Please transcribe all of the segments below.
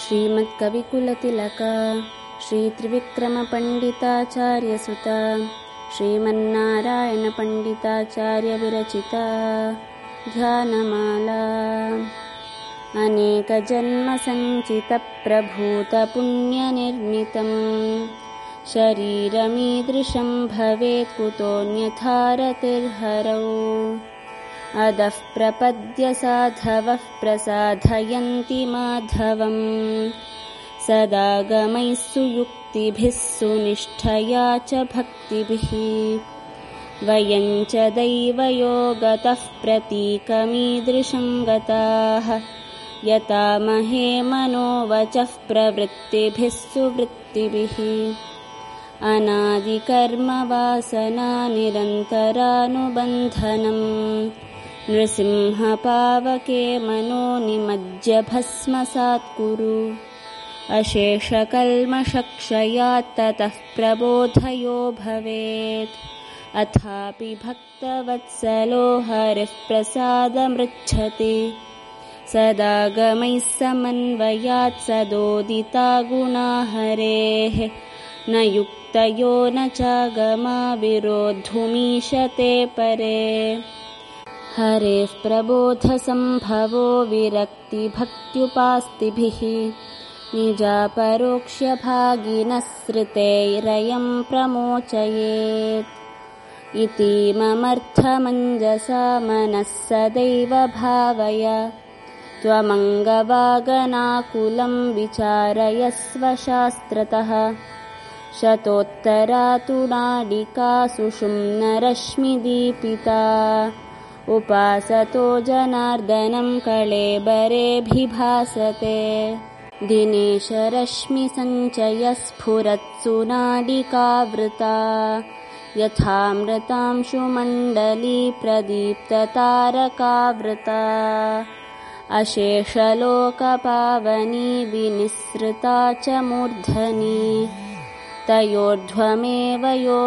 श्रीमत्कविकुलतिलक श्रीत्रिविक्रमपण्डिताचार्यसुत श्रीमन्नारायणपण्डिताचार्यविरचिता ध्यानमाला। अनेकजन्मसञ्चितप्रभूतपुण्यनिर्मितं शरीरमीदृशं भवेत् कुतोऽन्यथा रतिर्हरौ। अदः प्रपद्य साधवः प्रसाधयन्ति माधवम् सदागमैः सुयुक्तिभिः सुनिष्ठया च भक्तिभिः। वयं च दैवयोगतः प्रतीकमीदृशं गताः यतामहे मनोवचः प्रवृत्तिभिः सुवृत्तिभिः। अनादिकर्मवासना निरन्तरानुबन्धनं नृसिंहपावके मनो निमज्य भस्मसात् कुरु। अशेषकल्मषक्षयात् ततः प्रबोधयो भवेत्। अथापि भक्तवत्सलो हरिः प्रसादमृच्छति सदागमैः समन्वयात् सदोदिता गुणा हरेः। न युक्तयो न चागमा विरोद्धुमीशते परे। हरेः प्रबोधसम्भवो विरक्तिभक्त्युपास्तिभिः निजापरोक्ष्यभागिनः श्रुतेरयं प्रमोचयेत्। इतीममर्थमञ्जसा मनः सदैव भावय त्वमङ्गवागनाकुलं विचारयस्व शास्त्रतः। शतोत्तरातु नाडिका सुषुम्नरश्मिदीपिता उपासतो जनार्दनं कळेबरेऽभिभासते। दिनेशरश्मिसञ्चयः स्फुरत्सु नाडिकावृता यथामृतांशुमण्डली प्रदीप्ततारकावृता। अशेषलोकपावनी विनिसृता च मूर्धनि तयोर्ध्वमेव यो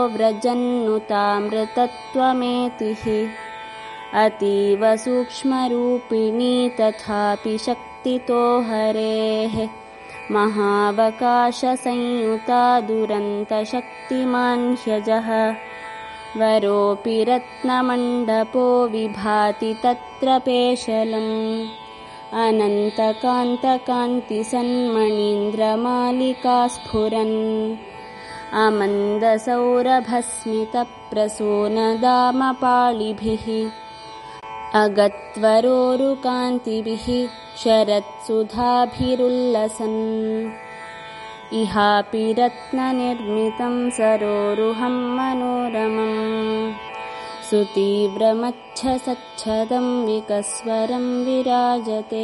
व्रजन्नुतामृतत्वमेतिः। अतीव सूक्ष्मरूपिणी तथापि शक्तितो हरेः महावकाशसंयुता दुरन्तशक्तिमान् ह्यजः। वरोऽपि रत्नमण्डपो विभाति तत्र पेशलम् अनन्तकान्तकान्तिसन्मणीन्द्रमालिका स्फुरन्। अमन्दसौरभस्मितप्रसूनदामपाळिभिः अगत्वरोरुकान्तिभिः शरत्सुधाभिरुल्लसन्। इहापि रत्ननिर्मितं सरोरुहं मनोरमम् सुतीव्रमच्छसच्छदं विकस्वरं विराजते।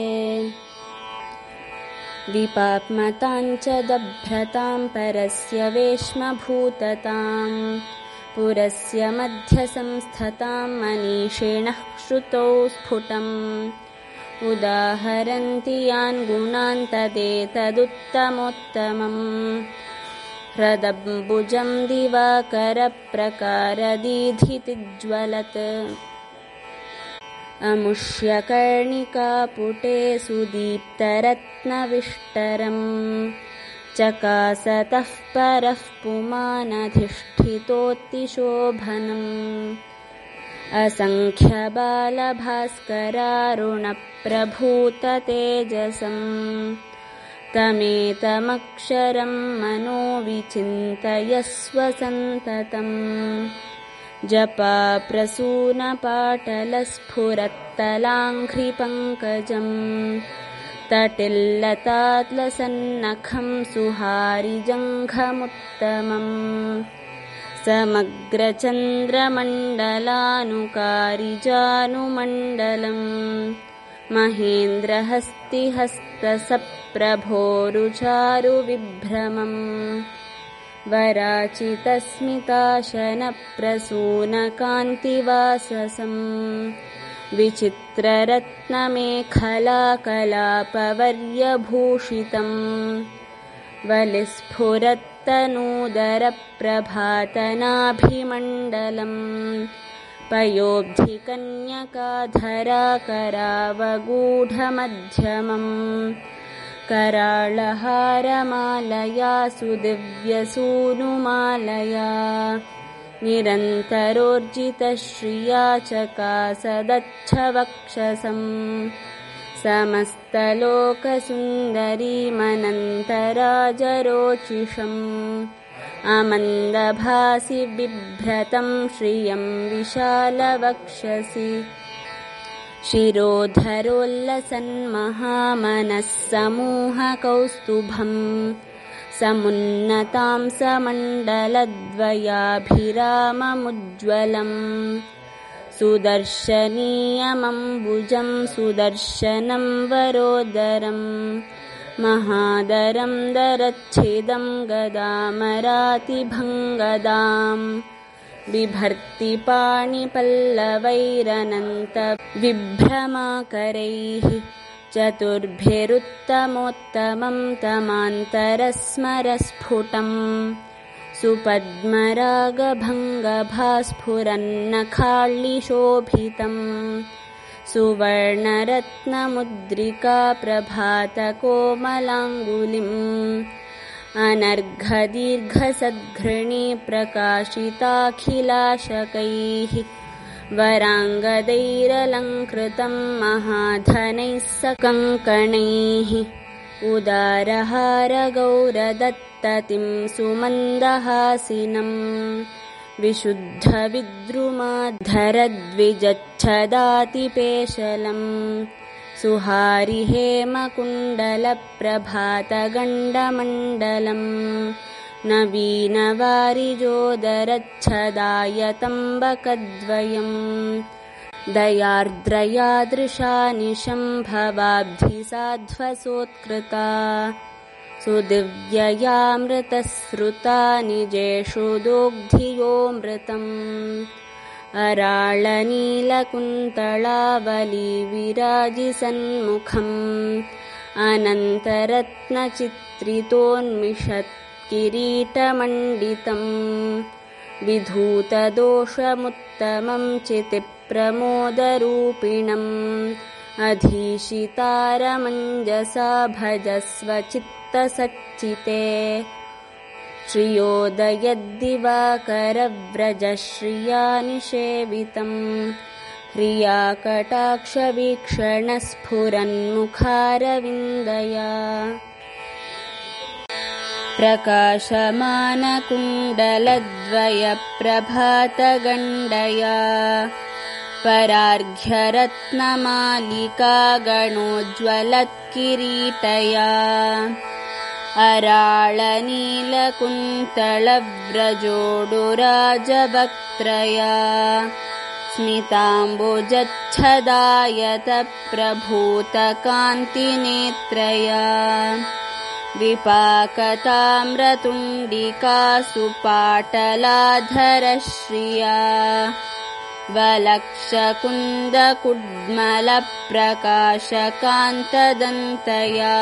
विपाप्मतां च दभ्रतां परस्य वेश्मभूततां पुरस्य मध्यसंस्थतां मनीषिणः श्रुतौ स्फुटम्। उदाहरन्ति यान् गुणान् तदेतदुत्तमोत्तमम्। ह्रदम्बुजं दिवाकरप्रकारदीधितिज्वलत् अमुष्यकर्णिकापुटे सुदीप्तरत्नविष्टरम्। चकासतः परः पुमानधिष्ठितोऽतिशोभनम्। असङ्ख्यबालभास्करारुणप्रभूततेजसम् तमेतमक्षरं मनो विचिन्तयस्व सन्ततम्। जपाप्रसूनपाटलस्फुरत्तलाङ्घ्रिपङ्कजम् तटिल्लतात्लसन्नखं सुहारिजङ्घमुत्तमम्। समग्रचन्द्रमण्डलानुकारिजानुमण्डलम् महेन्द्रहस्तिहस्तसप्रभोरुचारुविभ्रमम्। वराचितस्मिताशनप्रसूनकान्तिवाससम् विचित्ररत्नमेखलाकलापवर्यभूषितम्। वलिस्फुरत्तनूदरप्रभातनाभिमण्डलम् पयोब्धिकन्यकाधराकरावगूढमध्यमम् कराळहारमालया सुदिव्यसूनुमालया निरन्तरोर्जितश्रिया चकासदच्छवक्षसम् समस्तलोकसुन्दरीमनन्तराजरोचिषम् अमन्दभासि बिभ्रतं श्रियं विशालवक्षसि शिरोधरोल्लसन्महामनः समूहकौस्तुभम् समुन्नतां समण्डलद्वयाभिराममुज्ज्वलम् सुदर्शनीयमम्बुजं सुदर्शनं वरोदरम् महादरं दरच्छेदं गदामरातिभङ्गदाम् बिभर्ति पाणिपल्लवैरनन्तविभ्रमाकरैः चतुर्भिरुत्तमोत्तमं तमान्तरस्मरस्फुटम् सुपद्मरागभङ्गभास्फुरन्नखाळ्लिशोभितम् सुवर्णरत्नमुद्रिका प्रभातकोमलाङ्गुलिम् अनर्घदीर्घसद्घृणी प्रकाशिताखिलाशकैः वराङ्गदैरलङ्कृतं महाधनैः सकङ्कणैः उदारहारगौरदत्ततिं सुमन्दहासिनम् विशुद्धविद्रुमाधरद्विजच्छदातिपेशलम् सुहारिहेमकुण्डलप्रभातगण्डमण्डलम् नवीनवारिजोदरच्छदायतम्बकद्वयम् दयार्द्रयादृशानिशं भवाब्धिसाध्वसोत्कृता सुदिव्ययामृतस्रुता निजेषु दोग्धियोऽमृतम् अराळनीलकुन्तलावली विराजिसन्मुखम् अनन्तरत्नचित्रितोन्मिषत्किरीटमण्डितम् विधूतदोषमुत्तमं चितिप्रमोदरूपिणम् अधीशितारमञ्जसा भजस्व चित्तसच्चिते श्रियोदयद्दिवाकरव्रजश्रिया निषेवितम् ह्रियाकटाक्षवीक्षणस्फुरन्मुखारविन्दया प्रकाशमानकुण्डलद्वयप्रभातगण्डया परार्घ्यरत्नमालिका गणोज्ज्वलत्किरीटया अराळनीलकुन्तलव्रजोडुराजवक्त्रया स्मिताम्बुजच्छदायतप्रभूतकान्तिनेत्रया विपाकताम्रतुण्डिका सुपाटलाधरश्रिया वलक्षकुन्दकुड्मलप्रकाशकान्तदन्तया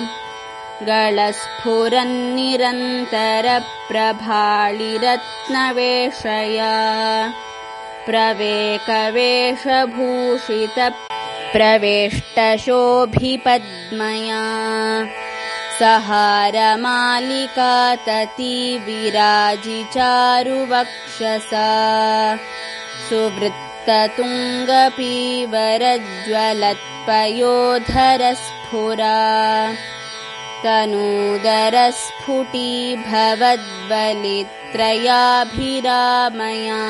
गलस्फुरन्निरन्तरप्रभाळिरत्नवेषया प्रवेकवेषभूषितप्रवेष्टशोभिपद्मया सहारमालिका ततिविराजिचारुवक्षसा सुवृत्ततुङ्गपीवरज्वलत्पयोधरस्फुरा तनूदरस्फुटीभवद्वलित्रयाभिरामया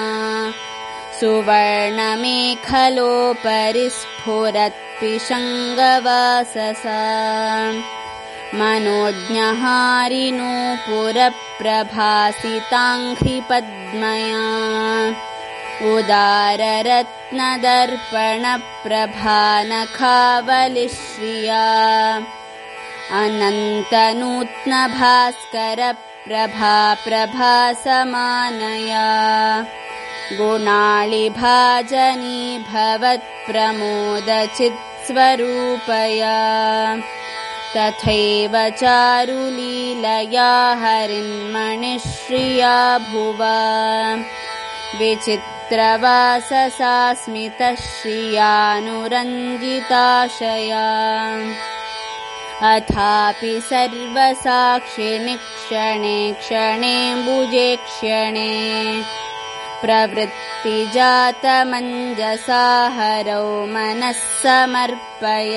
सुवर्णमेखलोपरि स्फुरत्पिशङ्गवाससा मनोज्ञहारिनूपुरप्रभासिताङ्घ्रिपद्मया उदाररत्नदर्पणप्रभानखावलिश्रिया अनन्तनूत्नभास्करप्रभाप्रभासमानया गुणाळिभाजनी भवत्प्रमोदचित्स्वरूपया तथैव चारुलीलया हरिन्मणिश्रिया भुवा विचित्रवाससा स्मितश्रियानुरञ्जिताशया अथापि सर्वसाक्षिणि क्षणे क्षणेऽम्बुजे क्षणे प्रवृत्तिजातमञ्जसा हरौ मनः समर्पय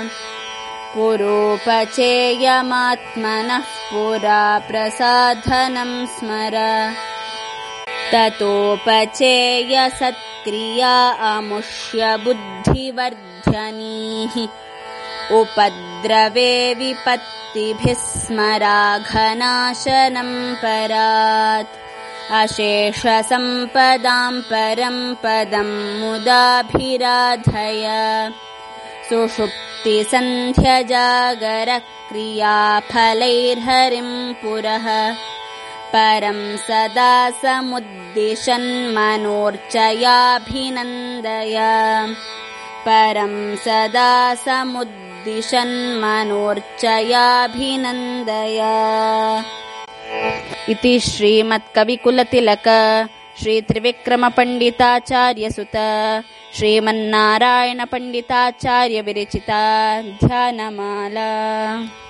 पुरोपचेयमात्मनः पुरा प्रसाधनं स्मर ततोपचेय सत्क्रिया अमुष्य बुद्धिवर्धनीः उपद्रवे विपत्तिभिः स्मराघनाशनं परात् अशेषसम्पदां परं पदं मुदाभिराधय सुषुप्तिसन्ध्यजागरक्रियाफलैर्हरिं पुरः परं सदा समुद्दिशन्मनोर्चयाभिनन्दय परं सदा समुद्दिशन्मनोर्चयाभिनन्दय इति श्रीमत्कविकुलतिलक श्रीत्रिविक्रमपण्डिताचार्यसुत श्रीमन्नारायणपण्डिताचार्यविरचिता ध्यानमाला।